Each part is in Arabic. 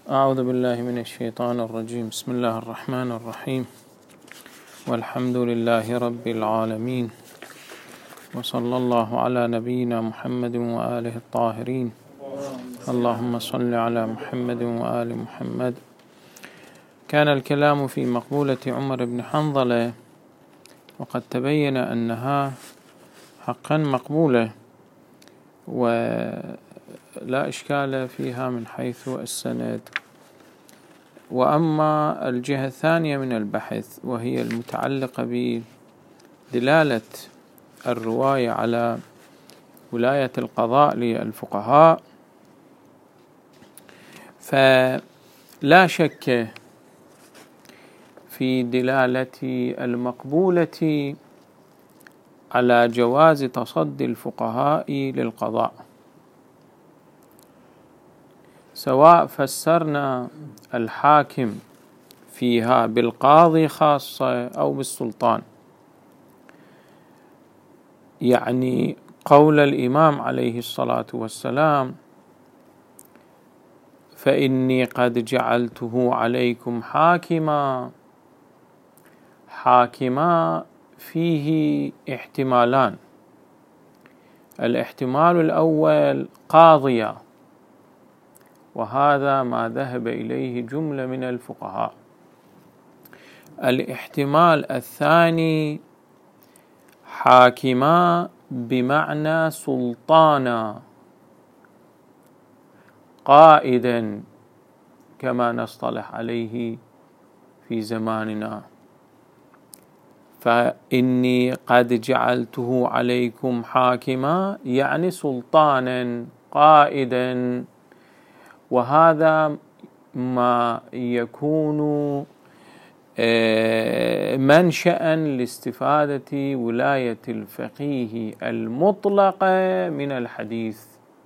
أعوذ بالله من الشيطان الرجيم. بسم الله الرحمن الرحيم، والحمد لله رب العالمين، وصلى الله على نبينا محمد وآله الطاهرين. اللهم صل على محمد وآل محمد. كان الكلام في مقبولة عمر بن حنظلة، وقد تبين أنها حقا مقبولة ولا إشكال فيها من حيث السند. وأما الجهة الثانية من البحث وهي المتعلقة بدلالة الرواية على ولاية القضاء للفقهاء، فلا شك في دلالة المقبولة على جواز تصدي الفقهاء للقضاء، سواء فسرنا الحاكم فيها بالقاضي خاصة أو بالسلطان. يعني قول الإمام عليه الصلاة والسلام: فإني قد جعلته عليكم حاكما. حاكما فيه احتمالان: الاحتمال الأول قاضيا، وهذا ما ذهب إليه جملة من الفقهاء. الاحتمال الثاني حاكما بمعنى سلطانا، قائدا كما نصطلح عليه في زماننا. فإني قد جعلته عليكم حاكما يعني سلطانا قائدا، وهذا ما يكون منشأ لاستفادة ولاية الفقيه المطلقة من الحديث.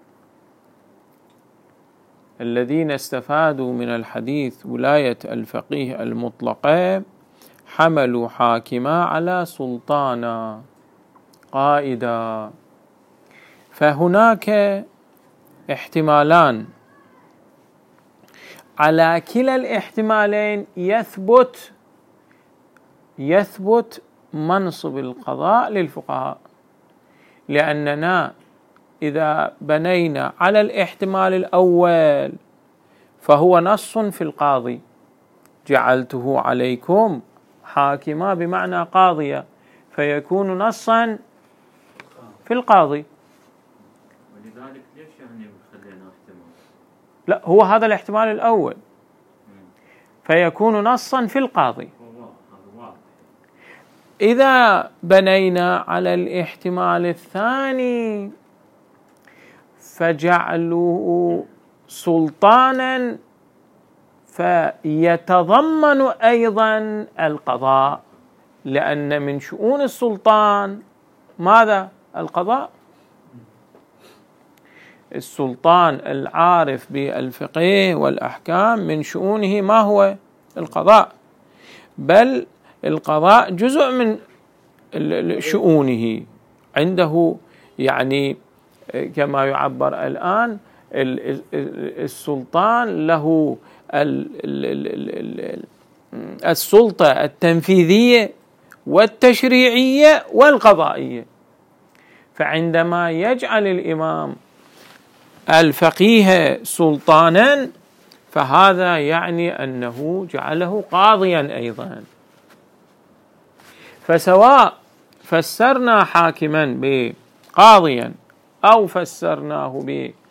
الذين استفادوا من الحديث ولاية الفقيه المطلقة حملوا حاكما على سلطانا قائدا. فهناك احتمالان، على كلا الاحتمالين يثبت منصب القضاء للفقهاء، لأننا إذا بنينا على الاحتمال الأول فهو نص في القاضي: جعلته عليكم حاكما بمعنى قاضيا، فيكون نصا في القاضي. ولذلك ليش يعني خلينا احتمال؟ لا، هو هذا الاحتمال الأول فيكون نصا في القاضي. إذا بنينا على الاحتمال الثاني فجعلوه سلطانا فيتضمن أيضا القضاء، لأن من شؤون السلطان ماذا؟ القضاء. السلطان العارف بالفقه والأحكام من شؤونه ما هو؟ القضاء، بل القضاء جزء من شؤونه عنده. يعني كما يعبر الآن السلطان له السلطة التنفيذية والتشريعية والقضائية. فعندما يجعل الإمام الفقيه سلطانا فهذا يعني أنه جعله قاضيا أيضا. فسواء فسرنا حاكما بقاضيا أو فسرناه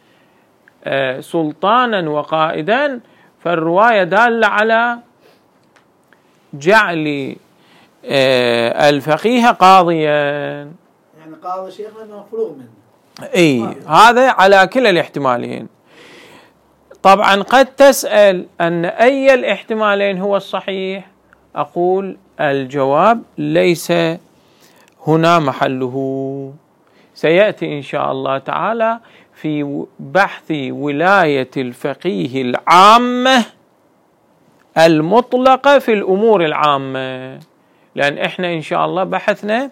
بسلطانا وقائدا، فالرواية دالة على جعل الفقيه قاضيا. يعني قاضي شيخنا مفروغ منه. هذا على كلا الاحتمالين. طبعا قد تسأل أن أي الاحتمالين هو الصحيح؟ أقول الجواب ليس هنا محله، سيأتي إن شاء الله تعالى في بحث ولاية الفقيه العامة المطلقة في الأمور العامة، لأن إحنا إن شاء الله بحثنا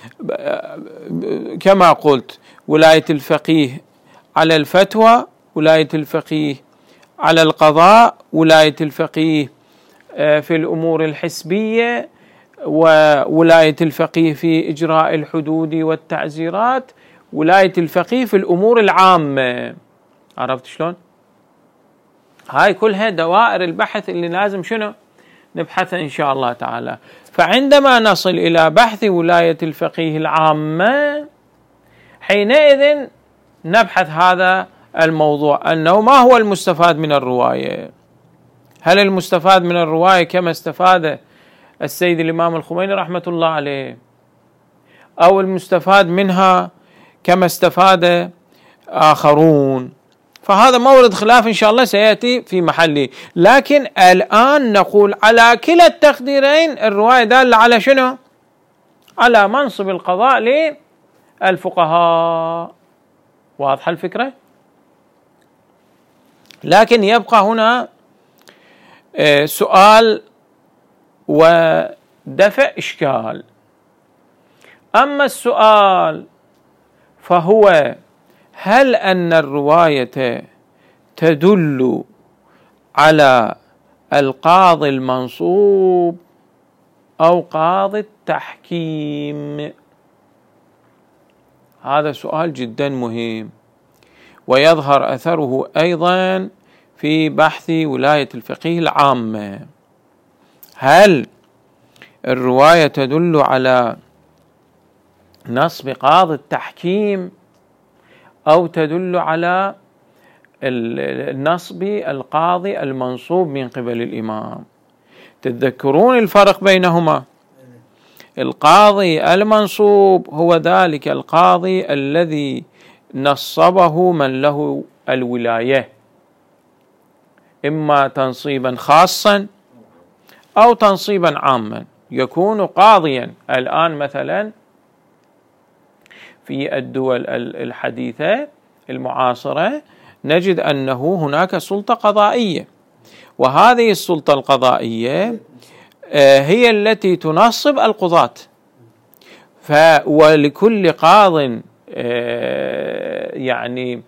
كما قلت ولاية الفقيه على الفتوى، ولاية الفقيه على القضاء ولاية الفقيه في الأمور الحسبية، وولاية الفقيه في إجراء الحدود والتعزيرات، ولاية الفقيه في الأمور العامة. عرفت شلون؟ هاي كلها دوائر البحث اللي لازم شنو نبحثها إن شاء الله تعالى. فعندما نصل إلى بحث ولاية الفقيه العامة حينئذ نبحث هذا الموضوع، أنه ما هو المستفاد من الرواية؟ هل المستفاد من الرواية كما استفاد السيد الإمام الخميني رحمة الله عليه، أو المستفاد منها كما استفاد آخرون؟ فهذا مورد خلاف إن شاء الله سيأتي في محله. لكن الآن نقول على كلا التقديرين الرواية دالة على شنو؟ على منصب القضاء للفقهاء. واضحة الفكرة؟ لكن يبقى هنا سؤال ودفع إشكال. أما السؤال فهو: هل أن الرواية تدل على القاضي المنصوب أو قاضي التحكيم؟ هذا سؤال جدا مهم، ويظهر أثره أيضا في بحث ولاية الفقيه العامة. هل الرواية تدل على نصب قاضي التحكيم أو تدل على النصب القاضي المنصوب من قبل الإمام؟ تتذكرون الفرق بينهما؟ القاضي المنصوب هو ذلك القاضي الذي نصبه من له الولاية، إما تنصيبا خاصا أو تنصيبا عاما، يكون قاضيا. الآن مثلا في الدول الحديثة المعاصرة نجد أنه هناك سلطة قضائية، وهذه السلطة القضائية هي التي تنصب القضاة، ولكل قاض يعني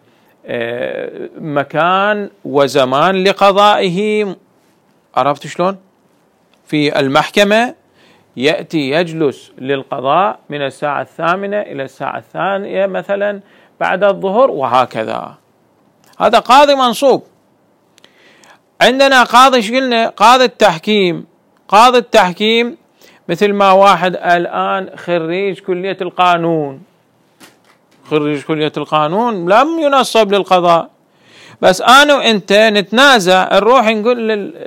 مكان وزمان لقضائه. عرفت شلون؟ في المحكمة يأتي يجلس للقضاء من الساعة 8 إلى الساعة 2 مثلا بعد الظهر وهكذا. هذا قاضي منصوب. عندنا قاضي شقلنا قاضي التحكيم. قاضي التحكيم مثل ما واحد الآن خريج كلية القانون، خريج كلية القانون لم ينصب للقضاء، بس أنا وأنت نتنازع نروح نقول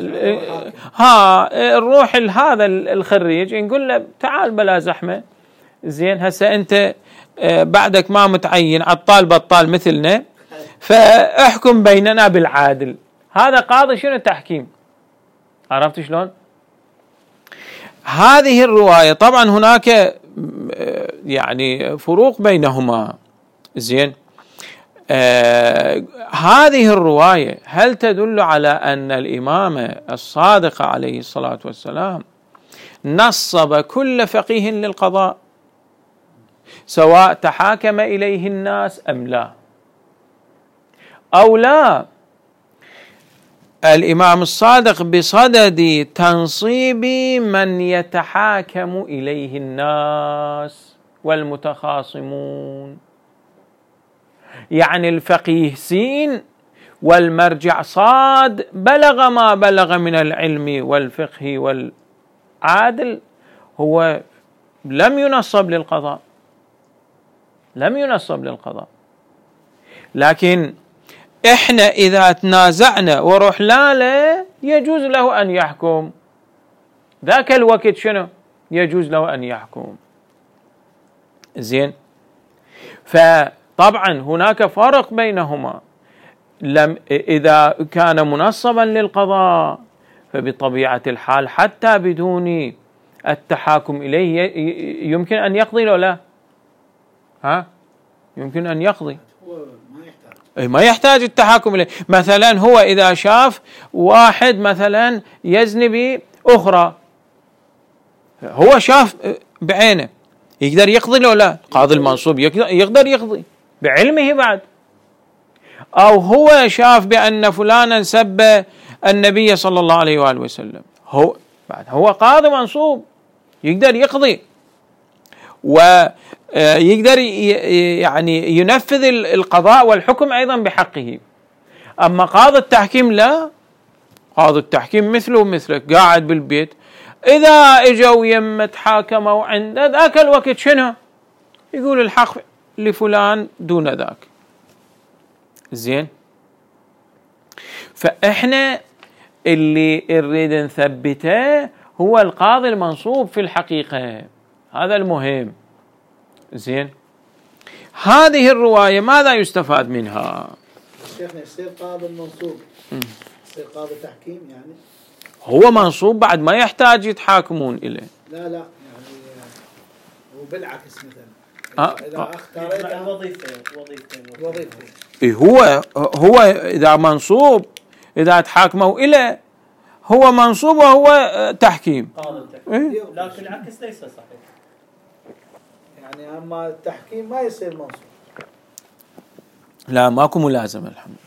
نروح لهذا الخريج نقول له تعال بلا زحمة، زين هسه أنت بعدك ما متعين عطال بطال مثلنا، فاحكم بيننا بالعادل. هذا قاضي شنو؟ تحكيم. عرفت شلون؟ هذه الرواية طبعا هناك يعني فروق بينهما، زين. هذه الرواية هل تدل على أن الإمام الصادق عليه الصلاة والسلام نصب كل فقيه للقضاء سواء تحاكم إليه الناس أم لا، أو لا؟ الإمام الصادق بصدد تنصيب من يتحاكم إليه الناس والمتخاصمون، يعني الفقيه سين والمرجع صاد بلغ ما بلغ من العلم والفقه والعادل، هو لم ينصب للقضاء، لم ينصب للقضاء. لكن إحنا إذا تنازعنا ورحنا له يجوز له أن يحكم، ذاك الوقت شنو؟ يجوز له أن يحكم، زين. فطبعا هناك فرق بينهما. إذا كان منصبا للقضاء فبطبيعة الحال حتى بدون التحاكم إليه يمكن أن يقضي لو لا؟ يمكن أن يقضي، ما يحتاج التحاكم إليه. مثلا هو إذا شاف واحد مثلا يزني بأخرى، هو شاف بعينه، يقدر يقضي لو لا؟ قاضي المنصوب يقدر يقضي بعلمه بعد. أو هو شاف بأن فلانا سب النبي صلى الله عليه وآله وسلم، هو قاضي منصوب يقدر يقضي ويقدر يعني ينفذ القضاء والحكم أيضا بحقه. أما قاضي التحكيم لا، قاضي التحكيم مثله مثلك قاعد بالبيت، إذا إجوا يمة حاكموا عند ذاك الوقت شنو يقول الحق لفلان دون ذاك. زين، فإحنا اللي نريد نثبته هو القاضي المنصوب في الحقيقة، هذا المهم. زين، هذه الرواية ماذا يستفاد منها؟ شيخنا يصير قاضي المنصوب يصير قاضي تحكيم، يعني هو منصوب بعد ما يحتاج يتحاكمون إليه. لا يعني هو بالعكس مثلا إذا اختاريت وظيفة هو إذا منصوب إذا تحاكموا إليه هو منصوب وهو تحكيم. لكن العكس ليس صحيح، يعني أما التحكيم ما يصير منصوب. لا ماكو ملازمة الحمد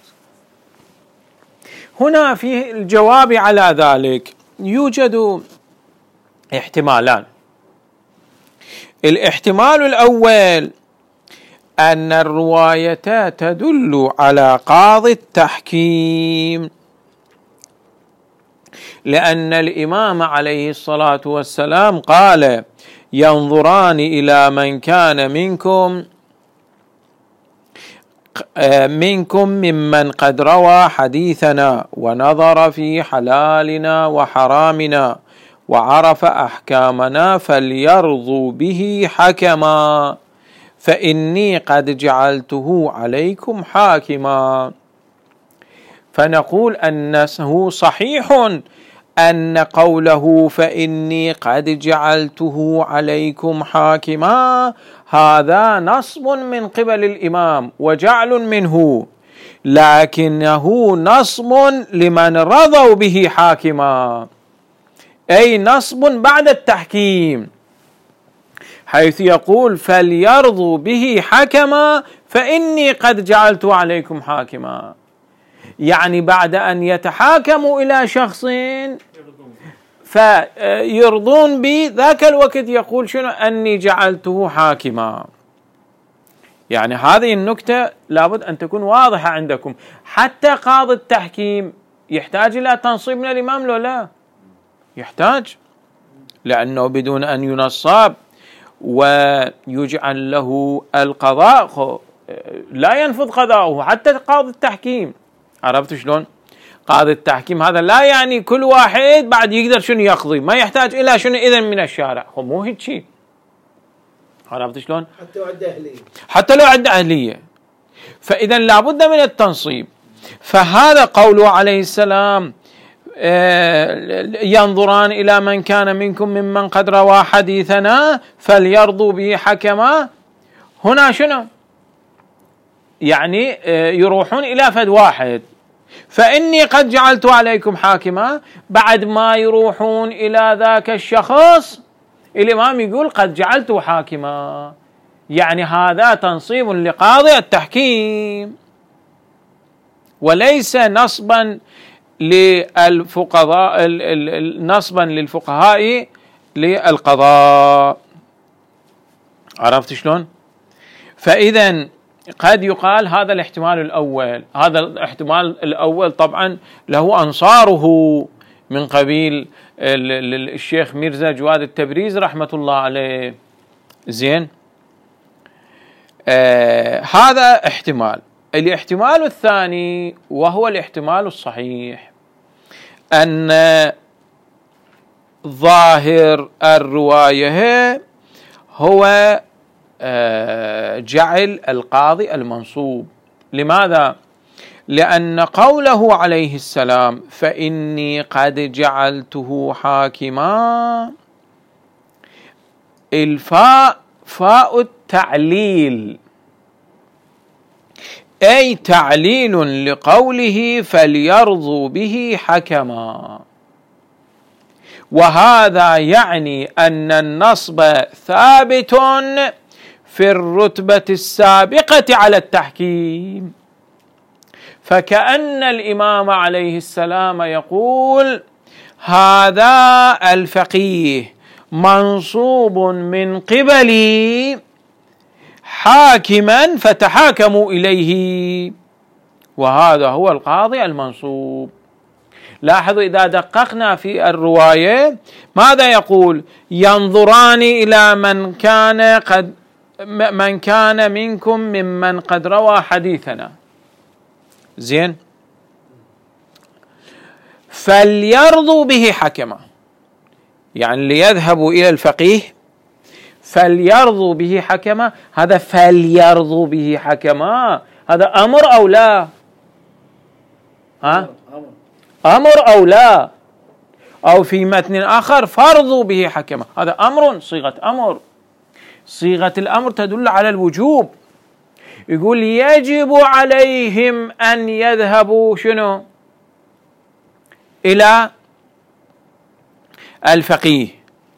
لله. هنا في الجواب على ذلك يوجد احتمالان. الاحتمال الأول أن الرواية تدل على قاضي التحكيم، لأن الإمام عليه الصلاة والسلام قال: ينظران إلى من كان منكم ممن قد روى حديثنا ونظر في حلالنا وحرامنا وعرف أحكامنا فليرضوا به حكما فإني قد جعلته عليكم حاكما. فنقول أنه صحيح أن قوله فإني قد جعلته عليكم حاكما هذا نصب من قبل الإمام وجعل منه، لكنه نصب لمن رضوا به حاكما، أي نصب بعد التحكيم، حيث يقول فليرضوا به حكما فإني قد جعلت عليكم حاكما، يعني بعد أن يتحاكموا إلى شخص فيرضون به ذاك الوقت يقول شنو؟ أني جعلته حاكما. يعني هذه النكتة لابد أن تكون واضحة عندكم. حتى قاضي التحكيم يحتاج إلى تنصيب من الإمام لو لا؟ يحتاج، لأنه بدون أن ينصب ويجعل له القضاء لا ينفذ قضاءه. حتى قاضي التحكيم، عرفت شلون؟ قاضي التحكيم هذا لا يعني كل واحد بعد يقدر شنو يقضي، ما يحتاج إلى شنو إذن من الشارع، مو هيك شيء، عرفت شلون؟ حتى لو عنده أهلية، فإذا لابد من التنصيب. فهذا قوله عليه السلام ينظران إلى من كان منكم ممن قد روى حديثنا فليرضوا به حكما، هنا شنو؟ يعني يروحون إلى فد واحد، فإني قد جعلت عليكم حاكما، بعد ما يروحون إلى ذاك الشخص الإمام يقول قد جعلته حاكما، يعني هذا تنصيب لقاضي التحكيم وليس نصبا للفقهاء للقضاء. عرفت شلون؟ فإذا قد يقال هذا الاحتمال الأول. هذا الاحتمال الأول طبعا له أنصاره من قبيل الشيخ ميرزا جواد التبريز رحمة الله عليه. زين، هذا احتمال. الاحتمال الثاني وهو الاحتمال الصحيح أن ظاهر الرواية هو جعل القاضي المنصوب. لماذا؟ لأن قوله عليه السلام فإني قد جعلته حاكما، الفاء فاء التعليل، أي تعليل لقوله فليرضوا به حكما، وهذا يعني أن النصب ثابت في الرتبة السابقة على التحكيم. فكأن الإمام عليه السلام يقول هذا الفقيه منصوب من قبلي حاكما فتحاكموا إليه، وهذا هو القاضي المنصوب. لاحظوا إذا دققنا في الرواية ماذا يقول؟ ينظران إلى من كان منكم ممن قد روى حديثنا، زين، فليرضوا به حكما، يعني ليذهبوا إلى الفقيه فليرضوا به حكما. هذا فليرضوا به حكما هذا أمر أو لا؟ أمر أو لا؟ أو في متن آخر فرضوا به حكما، هذا أمر، صيغة أمر، صيغة الأمر تدل على الوجوب. يقول يجب عليهم أن يذهبوا شنو؟ إلى الفقيه،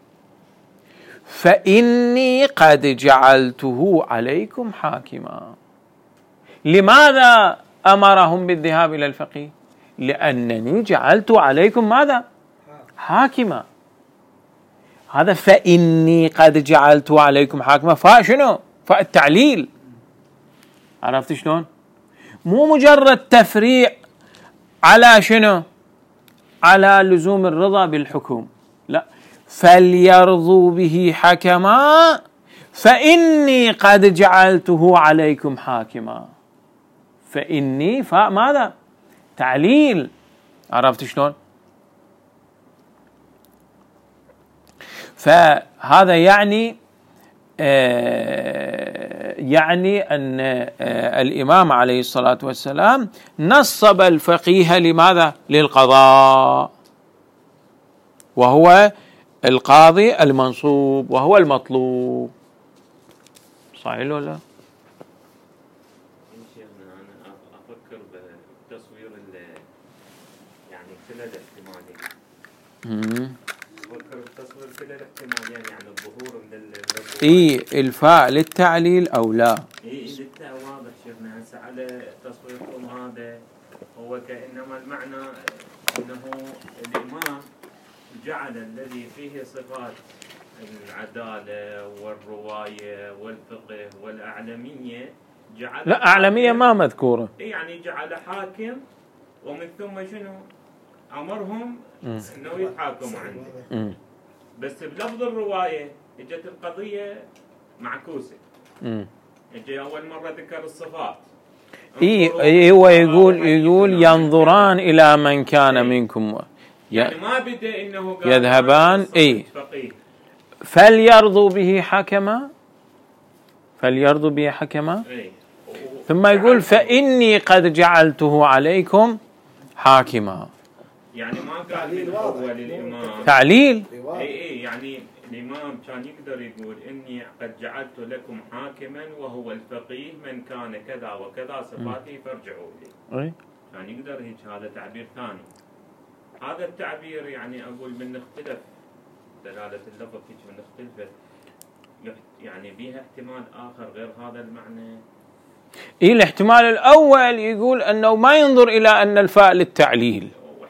فإني قد جعلته عليكم حاكما. لماذا أمرهم بالذهاب إلى الفقيه؟ لأنني جعلت عليكم ماذا؟ حاكما. هذا فإني قد جعلت عليكم حاكما، فشنو؟ فالتعليل. عرفت شلون؟ مو مجرد تفريع على شنو؟ على لزوم الرضا بالحكم، لا، فليرضوا به حكما فإني قد جعلته عليكم حاكما. فإني ماذا؟ تعليل. عرفت شلون؟ فهذا يعني أن الإمام عليه الصلاة والسلام نصب الفقيه لماذا؟ للقضاء، وهو القاضي المنصوب وهو المطلوب. صحيح ولا لا؟ أنا أفكر بتصوير يعني كلا الاحتمالين. أفكر بتصوير كلا الاحتمالين، يعني الظهور من الفاء للتعليل أو لا؟ واضح شيخنا. هسه على تصويركم هذا هو كأنما المعنى أنه الإمام جعل الذي فيه صفات العدالة والرواية والفقه والأعلمية جعل، لا، أعلمية ما مذكورة، يعني جعل حاكم، ومن ثم شنو؟ أمرهم أنه يتحاكموا عنده. بس بلفظ الرواية اجت القضية معكوسة. اجى أول مرة ذكر الصفات. هو يقول ينظران إلى من كان منكم، يعني ما بدأ إنه يذهبان فليرضوا به حكما، فليرضوا به حكما، ثم يقول فإني قد جعلته عليكم حاكما. يعني ما قال من أول الإمام تعليل. يعني الإمام كان يقدر يقول إني قد جعلت لكم حاكما وهو الفقيه من كان كذا وكذا صفاته فارجعوا إليه. كان يقدر هيك، هذا تعبير ثاني. هذا التعبير يعني أقول من نختلف دلالة اللفظ هيك من اختلفت، يعني بيها احتمال آخر غير هذا المعنى. الاحتمال الأول يقول أنه ما ينظر إلى أن الفاء للتعليل،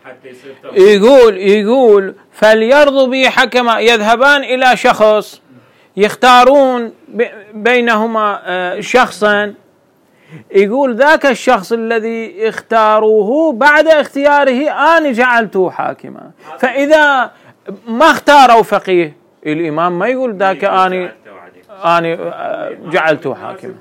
يقول فليرضوا به حكما، يذهبان إلى شخص يختارون بينهما شخصا، يقول ذاك الشخص الذي اختاروه بعد اختياره أنا جعلته حاكما. فإذا ما اختاروا فقيه الإمام ما يقول ذاك أنا جعلته حاكما.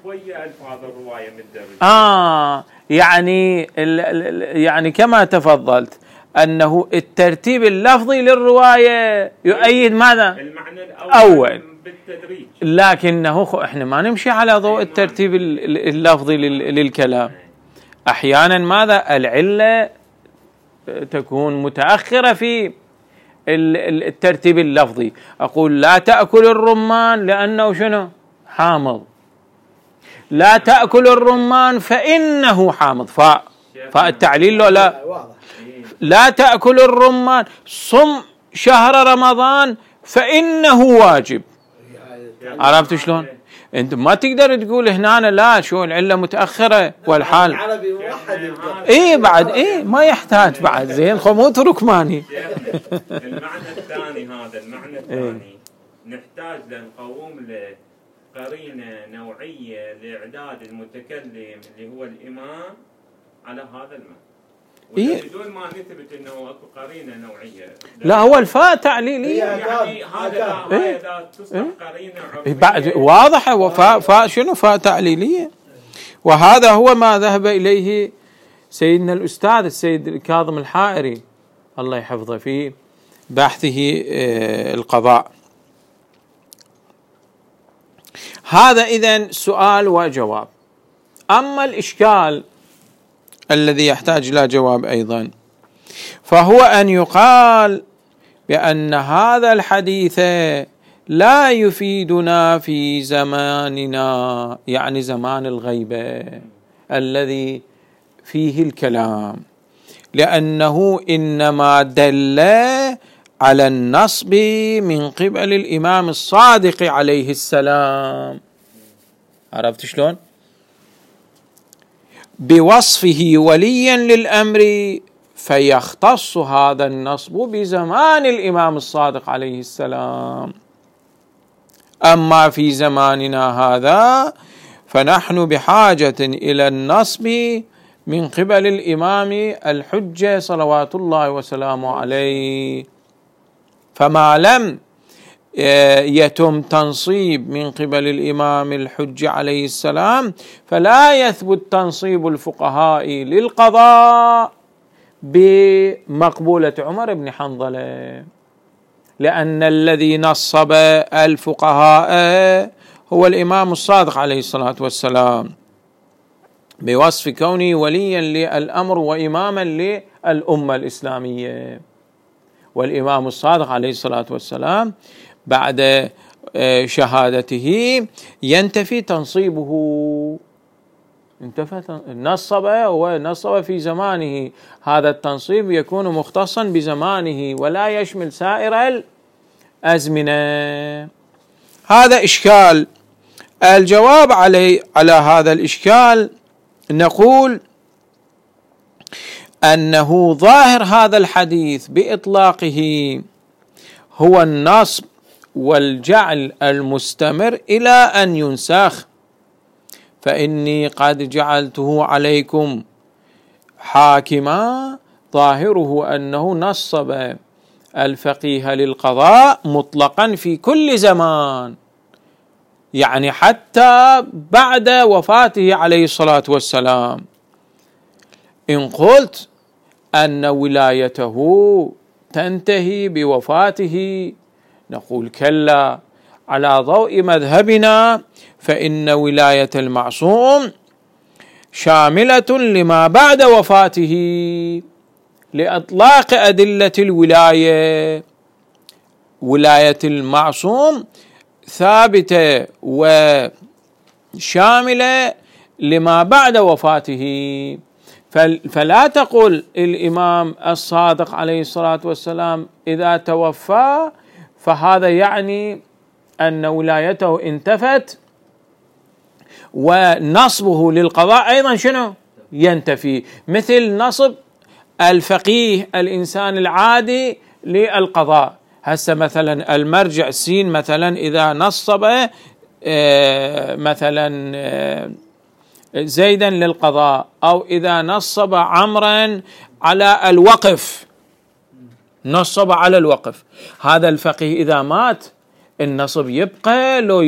يعني كما تفضلت أنه الترتيب اللفظي للرواية يؤيد ماذا؟ المعنى الأول بالتدريج، لكنه احنا ما نمشي على ضوء الترتيب اللفظي للكلام. أحيانا ماذا؟ العلة تكون متأخرة في الترتيب اللفظي. أقول لا تأكل الرمان لأنه شنو؟ حامض. لا تأكل الرمان فإنه حامض، فالتعليل لا. لا تأكل الرمان، صم شهر رمضان فإنه واجب. عرفت شلون؟ انت ما تقدر تقول هنا لا شو العلة متأخرة والحال العربي موحد ايه بعد ايه ما يحتاج بعد زين خموت ركماني. المعنى الثاني هذا المعنى الثاني نحتاج لنقوم لقرينة نوعية لإعداد المتكلم اللي هو الإمام على هذا المعنى. بدون ما نثبت انه اكو قرينه نوعيه لا هو الفاء تعليليه يعني هذا تصبح قرينه عرفيه بعد واضحه وفاء شنو فاء تعليليه. وهذا هو ما ذهب اليه سيدنا الاستاذ السيد الكاظم الحائري الله يحفظه في بحثه القضاء. هذا اذن سؤال وجواب. اما الاشكال الذي يحتاج إلى جواب أيضا فهو أن يقال بأن هذا الحديث لا يفيدنا في زماننا يعني زمان الغيبة الذي فيه الكلام لأنه إنما دل على النصب من قبل الإمام الصادق عليه السلام. عرفت شلون؟ بوصفه وليا للأمر فيختص هذا النصب بزمان الإمام الصادق عليه السلام. أما في زماننا هذا فنحن بحاجة إلى النصب من قبل الإمام الحجة صلوات الله وسلامه عليه. فما لم يتم تنصيب من قبل الإمام الحجة عليه السلام فلا يثبت تنصيب الفقهاء للقضاء بمقبولة عمر بن حنظلة لأن الذي نصب الفقهاء هو الإمام الصادق عليه الصلاة والسلام بوصف كونه وليا للأمر وإماما للأمة الإسلامية. والإمام الصادق عليه الصلاة والسلام بعد شهادته ينتفي تنصيبه. نصب ونصب في زمانه هذا التنصيب يكون مختصا بزمانه ولا يشمل سائر الأزمنة. هذا إشكال. الجواب على هذا الإشكال نقول أنه ظاهر هذا الحديث بإطلاقه هو النصب والجعل المستمر إلى أن ينسخ. فإني قد جعلته عليكم حاكما ظاهره أنه نصب الفقيه للقضاء مطلقا في كل زمان يعني حتى بعد وفاته عليه الصلاة والسلام. إن قلت أن ولايته تنتهي بوفاته نقول كلا. على ضوء مذهبنا فإن ولاية المعصوم شاملة لما بعد وفاته لإطلاق أدلة الولاية. ولاية المعصوم ثابتة وشاملة لما بعد وفاته. فلا تقل الإمام الصادق عليه الصلاة والسلام إذا توفى فهذا يعني أن ولايته انتفت ونصبه للقضاء أيضا شنو ينتفي مثل نصب الفقيه الإنسان العادي للقضاء. هسه مثلا المرجع سين مثلا إذا نصب مثلا زيدا للقضاء أو إذا نصب عمرا على الوقف نصب على الوقف هذا الفقيه إذا مات النصب يبقى لو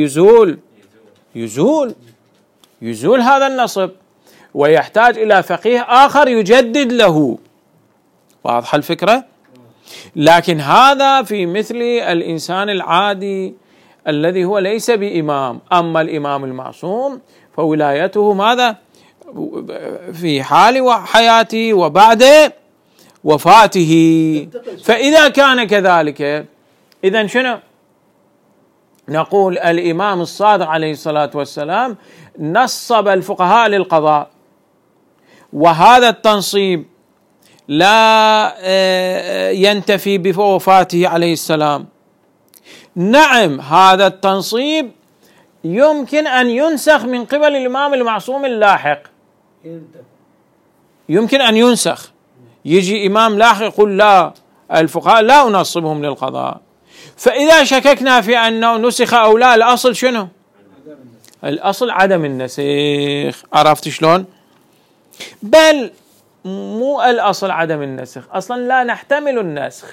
يزول هذا النصب ويحتاج إلى فقيه آخر يجدد له. واضحة الفكرة؟ لكن هذا في مثل الإنسان العادي الذي هو ليس بإمام. أما الإمام المعصوم فولايته ماذا في حال حياته وبعد وفاته. فإذا كان كذلك إذن شنو نقول الإمام الصادق عليه الصلاة والسلام نصب الفقهاء للقضاء وهذا التنصيب لا ينتفي بوفاته عليه السلام. نعم هذا التنصيب يمكن أن ينسخ من قبل الإمام المعصوم اللاحق، يمكن أن ينسخ، يجي إمام لاحق يقول لا، الفقهاء لا أنصبهم للقضاء. فإذا شككنا في أنه نسخ أو لا، الأصل شنو؟ الأصل عدم النسخ. عرفت شلون؟ بل مو الأصل عدم النسخ، أصلا لا نحتمل النسخ،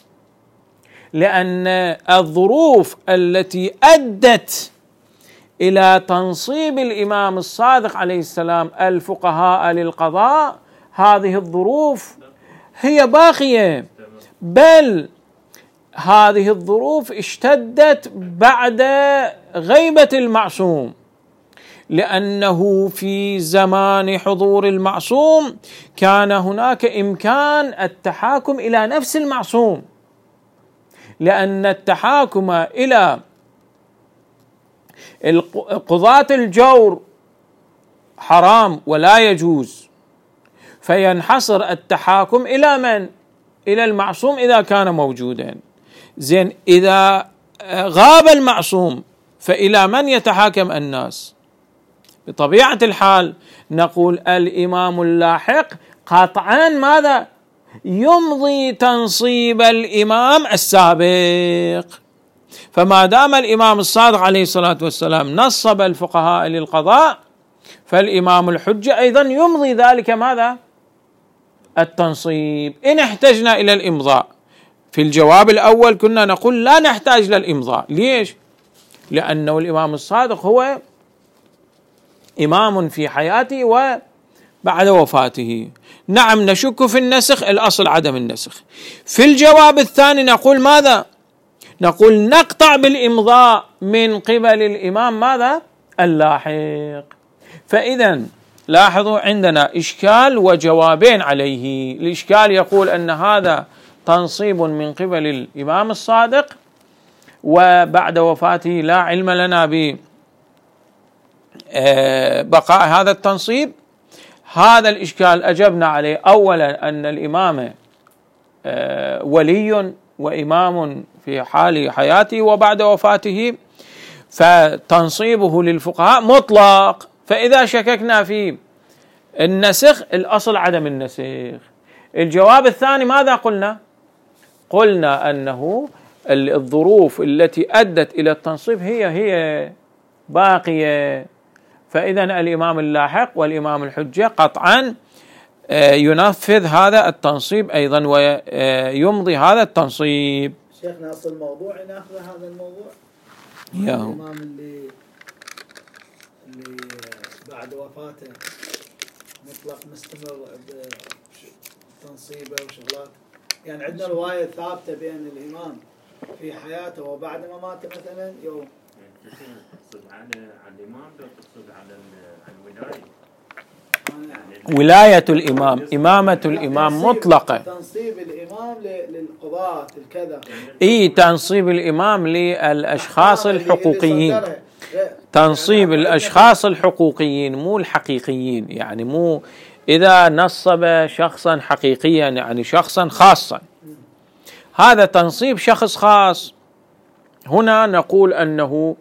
لأن الظروف التي أدت إلى تنصيب الإمام الصادق عليه السلام الفقهاء للقضاء، هذه الظروف هي باقية، بل هذه الظروف اشتدت بعد غيبة المعصوم، لأنه في زمان حضور المعصوم كان هناك إمكان التحاكم إلى نفس المعصوم، لأن التحاكم إلى قضاة الجور حرام ولا يجوز، فينحصر التحاكم إلى من؟ إلى المعصوم إذا كان موجودا. زين، إذا غاب المعصوم فإلى من يتحاكم الناس؟ بطبيعة الحال نقول الإمام اللاحق قطعا ماذا؟ يمضي تنصيب الإمام السابق. فما دام الإمام الصادق عليه الصلاة والسلام نصب الفقهاء للقضاء، فالإمام الحجة أيضا يمضي ذلك ماذا؟ التنصيب، إن احتجنا إلى الإمضاء. في الجواب الأول كنا نقول لا نحتاج للإمضاء. ليش؟ لأنه الإمام الصادق هو إمام في حياته وبعد وفاته. نعم نشك في النسخ، الأصل عدم النسخ. في الجواب الثاني نقول ماذا؟ نقول نقطع بالإمضاء من قبل الإمام ماذا؟ اللاحق. فإذا لاحظوا عندنا إشكال وجوابين عليه. الإشكال يقول أن هذا تنصيب من قبل الإمام الصادق وبعد وفاته لا علم لنا ببقاء هذا التنصيب. هذا الإشكال أجبنا عليه أولا أن الإمام ولي وإمام في حال حياته وبعد وفاته، فتنصيبه للفقهاء مطلق. فإذا شككنا في النسخ الأصل عدم النسخ. الجواب الثاني ماذا قلنا؟ قلنا أنه الظروف التي أدت إلى التنصيب هي باقية. فإذا الإمام اللاحق والإمام الحجة قطعا ينفذ هذا التنصيب أيضا ويمضي هذا التنصيب. شيخنا أصل الموضوع ناخذ هذا الموضوع الإمام اللي بعد وفاته مطلق مستمر بتنصيبه وشغلات، يعني عندنا رواية ثابتة بين الإمام في حياته وبعد ما مات مثلا يوم. تقصد على الإمام لو تقصد على الولاية؟ ولاية الإمام، إمامة الإمام مطلقة. تنصيب الإمام للقضاة الكذا، تنصيب الإمام للأشخاص الحقوقيين، تنصيب الأشخاص الحقوقيين مو الحقيقيين. يعني مو إذا نصب شخصا حقيقيا يعني شخصا خاصا، هذا تنصيب شخص خاص. هنا نقول أنه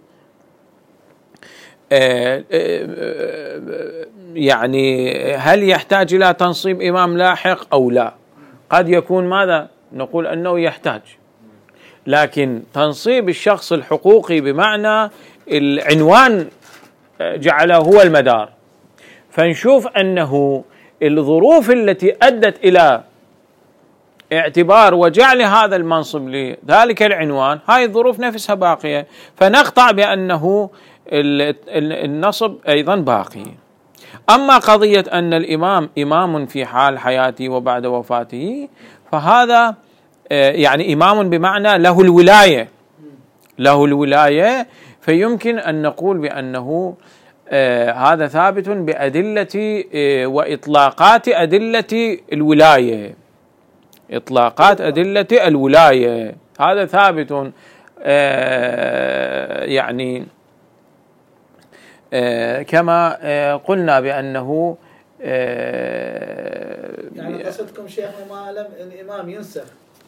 يعني هل يحتاج إلى تنصيب إمام لاحق أو لا؟ قد يكون ماذا؟ نقول أنه يحتاج، لكن تنصيب الشخص الحقوقي بمعنى العنوان جعله هو المدار. فنشوف أنه الظروف التي أدت إلى اعتبار وجعل هذا المنصب لذلك العنوان، هاي الظروف نفسها باقية، فنقطع بأنه النصب أيضا باقي. أما قضية أن الإمام إمام في حال حياته وبعد وفاته، فهذا يعني إمام بمعنى له الولاية، له الولاية. فيمكن أن نقول بأنه هذا ثابت بأدلة وإطلاقات أدلة الولاية، إطلاقات أدلة الولاية هذا ثابت. يعني كما قلنا بأنه يعني قصدكم شيخنا ما لم الإمام ينسخ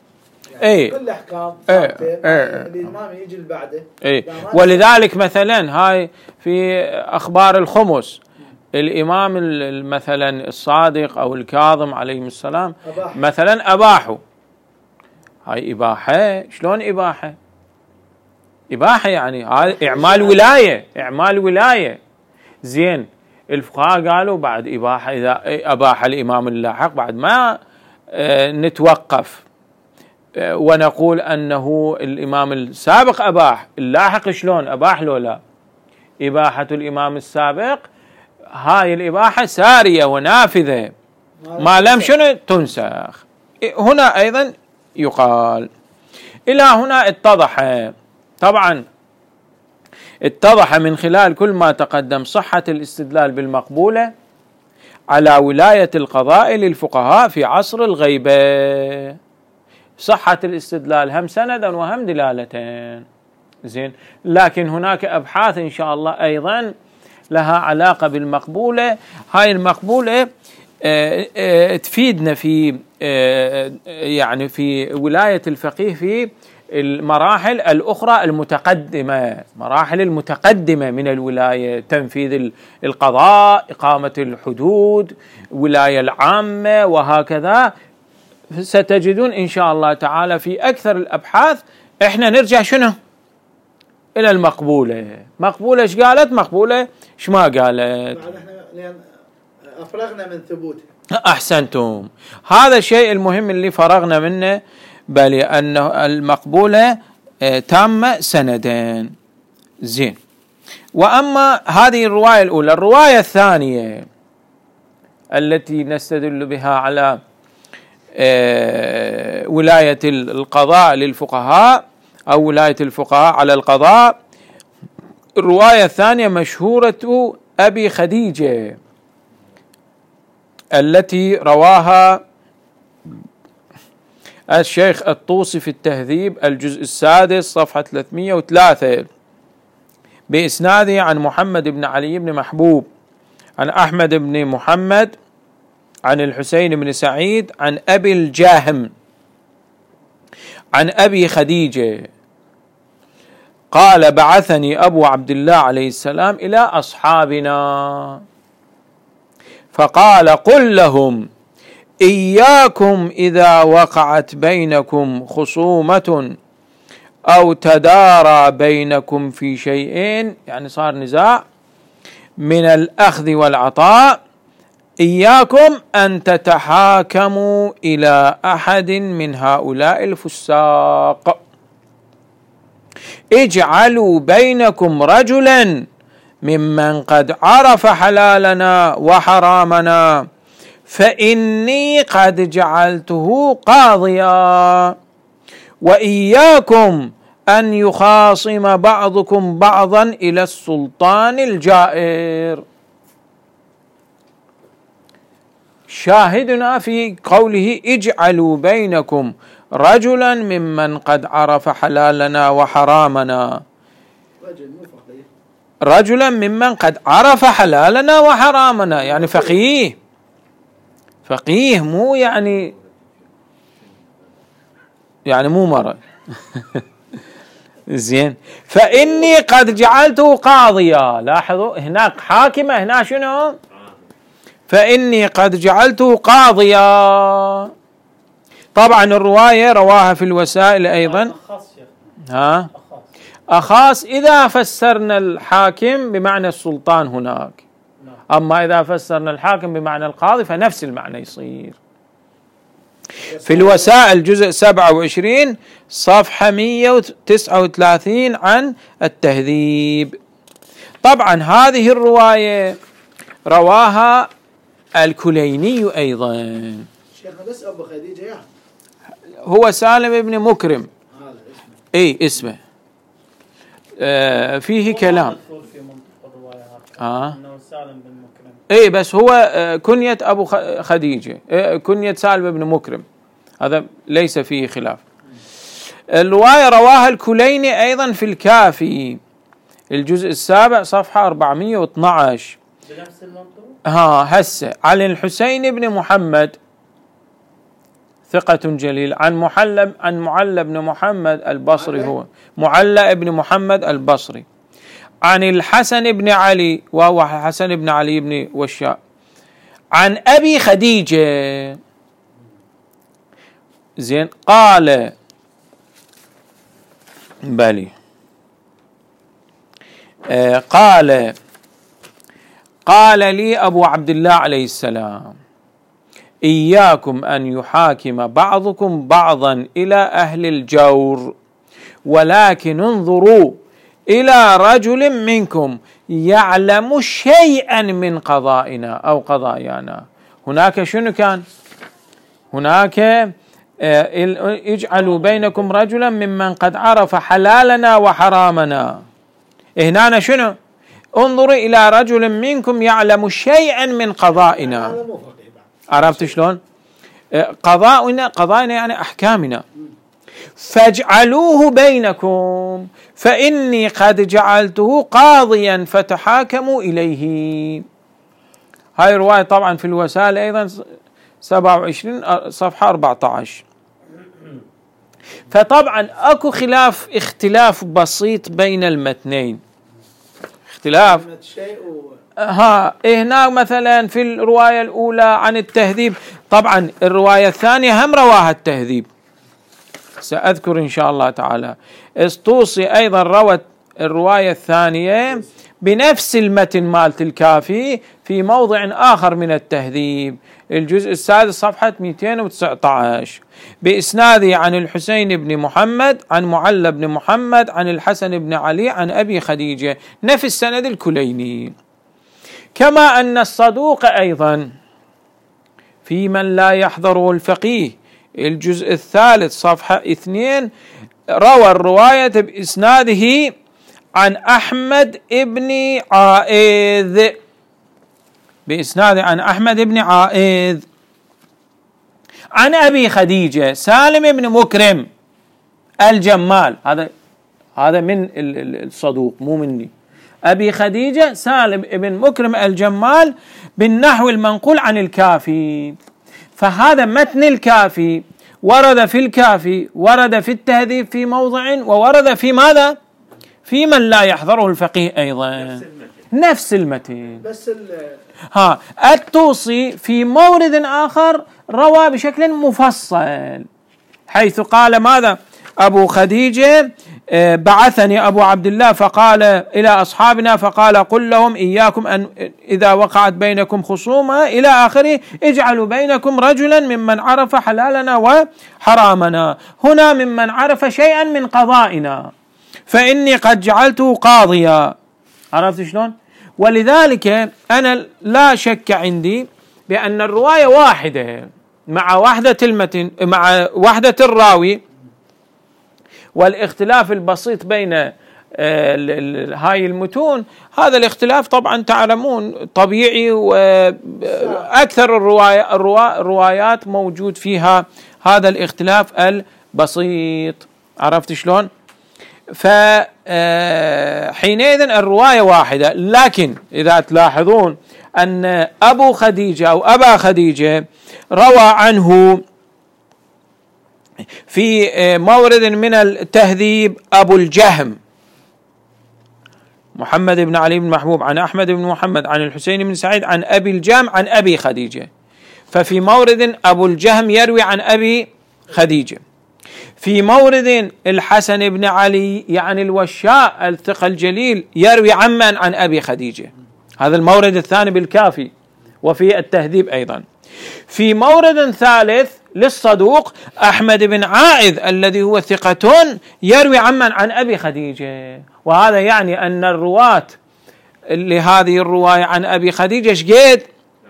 يعني كل احكام الامام يجي اللي بعده. ولذلك مثلا هاي في اخبار الخمس الامام مثلا الصادق او الكاظم عليهم السلام مثلا اباحوا. هاي اباحه، شلون اباحه؟ اباحه يعني هاي اعمال ولايه. زين الفقهاء قالوا بعد اباحه، اذا اباح الامام اللاحق بعد ما نتوقف ونقول أنه الإمام السابق أباح، اللاحق شلون أباح لو لا؟ إباحة الإمام السابق هاي الإباحة سارية ونافذة ما لم شنو تنسخ. هنا أيضا يقال إلى هنا طبعا اتضح من خلال كل ما تقدم صحة الاستدلال بالمقبولة على ولاية القضاء للفقهاء في عصر الغيبة، صحة الاستدلال هم سندا وهم دلالتين. زين، لكن هناك أبحاث إن شاء الله أيضا لها علاقة بالمقبولة. هاي المقبولة تفيدنا في يعني في ولاية الفقيه في المراحل الأخرى المتقدمة، مراحل المتقدمة من الولاية، تنفيذ القضاء، إقامة الحدود، ولاية العامة وهكذا. ستجدون إن شاء الله تعالى في أكثر الأبحاث إحنا نرجع شنو؟ إلى المقبولة. مقبولة إيش قالت؟ مقبولة إيش ما قالت؟ لأن أفرغنا من ثبوتها. أحسنتم، هذا الشيء المهم اللي فرغنا منه، بل أن المقبولة تامة سندين. زين، وأما هذه الرواية الأولى. الرواية الثانية التي نستدل بها على ولاية القضاء للفقهاء أو ولاية الفقهاء على القضاء، الرواية الثانية مشهورة أبي خديجة التي رواها الشيخ الطوسي في التهذيب الجزء السادس صفحة 303 بإسناده عن محمد بن علي بن محبوب عن أحمد بن محمد عن الحسين بن سعيد عن أبي الجاهم عن أبي خديجة قال: بعثني أبو عبد الله عليه السلام إلى أصحابنا فقال: قل لهم إياكم إذا وقعت بينكم خصومة أو تدارى بينكم في شيئين، يعني صار نزاع من الأخذ والعطاء، إياكم أن تتحاكموا إلى أحد من هؤلاء الفساق، اجعلوا بينكم رجلا ممن قد عرف حلالنا وحرامنا، فإني قد جعلته قاضيا، وإياكم أن يخاصم بعضكم بعضا إلى السلطان الجائر. شاهدنا في قوله اجعلوا بينكم رجلا ممن قد عرف حلالنا وحرامنا، رجلا ممن قد عرف حلالنا وحرامنا، يعني فقيه مو يعني مو مرة زين. فإني قد جعلته قاضيا، لاحظوا هناك حاكمة، هنا شنو؟ فإني قد جعلته قاضيا. طبعا الرواية رواها في الوسائل أيضا أخاص إذا فسرنا الحاكم بمعنى السلطان هناك، أما إذا فسرنا الحاكم بمعنى القاضي فنفس المعنى يصير. في الوسائل جزء 27 صفحة 139 عن التهذيب. طبعا هذه الرواية رواها الكليني أيضا. شيخنا بس أبو خديجة هو سالم بن مكرم، اسمه فيه كلام انه سالم بن مكرم، بس هو كنية أبو خديجة، كنية سالم بن مكرم، هذا ليس فيه خلاف. الرواية رواها الكليني أيضا في الكافي الجزء السابع صفحة 412 بنفس المنطوق. هسه عن الحسين بن محمد ثقة جليل. عن معلى بن محمد البصري، هو معلى بن محمد البصري. عن الحسن بن علي، وهو حسن بن علي بن وشاء. عن أبي خديجة، زين، قال بلي قال لي أبو عبد الله عليه السلام: إياكم أن يحاكم بعضكم بعضا إلى أهل الجور، ولكن انظروا إلى رجل منكم يعلم شيئا من قضائنا أو قضايانا. هناك شنو كان؟ هناك اجعلوا بينكم رجلا ممن قد عرف حلالنا وحرامنا. هنا شنو؟ انظروا إلى رجل منكم يعلم شيئا من قضائنا. عرفت شلون؟ قضائنا يعني أحكامنا. فاجعلوه بينكم فإني قد جعلته قاضيا فتحاكموا إليه. هاي رواية طبعا في الوسائل أيضا 27 صفحة 14. فطبعا أكو اختلاف بسيط بين المتنين، اختلاف. هنا مثلا في الرواية الأولى عن التهذيب، طبعا الرواية الثانية هم رواها التهذيب، سأذكر إن شاء الله تعالى. الطوسي أيضا روت الرواية الثانية بنفس المتن مالت الكافي في موضع آخر من التهذيب، الجزء السادس صفحة 219، بإسناده عن الحسين بن محمد عن معلى بن محمد عن الحسن بن علي عن أبي خديجة، نفس سند الكليني. كما أن الصدوق أيضا في من لا يحضره الفقيه، الجزء الثالث صفحة 2، روى الرواية بإسناده عن أحمد بن عائذ، بإسناده عن أحمد بن عائذ عن أبي خديجة سالم بن مكرم الجمال. هذا من الصدوق مو مني. أبي خديجة سالم بن مكرم الجمال بالنحو المنقول عن الكافي. فهذا متن الكافي ورد في الكافي، ورد في التهذيب في موضع، وورد في ماذا؟ في من لا يحضره الفقيه أيضا نفس المتن. بس الطوسي في مورد آخر روى بشكل مفصل، حيث قال ماذا؟ أبو خديجة بعثني أبو عبد الله فقال إلى أصحابنا فقال قل لهم إياكم أن إذا وقعت بينكم خصومة إلى آخره اجعلوا بينكم رجلا ممن عرف حلالنا وحرامنا، هنا ممن عرف شيئا من قضائنا فإني قد جعلته قاضيا. عرفت شلون؟ ولذلك أنا لا شك عندي بأن الرواية واحدة مع وحدة المتن، مع وحدة الراوي، والاختلاف البسيط بين هاي المتون، هذا الاختلاف طبعا تعلمون طبيعي، وأكثر الروايات موجود فيها هذا الاختلاف البسيط. عرفت شلون؟ فحينئذ الرواية واحدة. لكن إذا تلاحظون أن أبو خديجة أو أبا خديجة روى عنه في مورد من التهذيب أبو الجهم محمد بن علي بن محبوب عن أحمد بن محمد عن الحسين بن سعيد عن أبي الجهم عن أبي خديجة، ففي مورد أبو الجهم يروي عن أبي خديجة، في مورد الحسن بن علي يعني الوشاء الثقة الجليل يروي عمن عن أبي خديجة، هذا المورد الثاني بالكافي وفي التهذيب أيضا. في مورد ثالث للصدوق أحمد بن عائذ الذي هو ثقة يروي عمن عن أبي خديجة، وهذا يعني أن الرواة لهذه الرواية عن أبي خديجة شقيد؟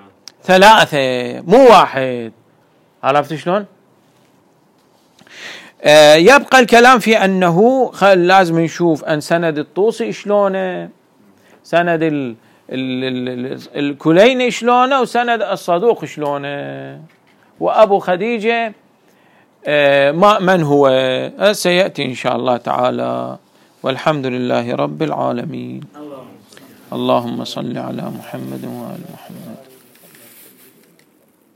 3 مو 1. عرفت شلون؟ يبقى الكلام في أنه لازم نشوف أن سند الطوسي شلونه، سند الكليني شلونه، وسند الصدوق شلونه، وأبو خديجة من هو سيأتي إن شاء الله تعالى. والحمد لله رب العالمين. اللهم صل على محمد وآل محمد.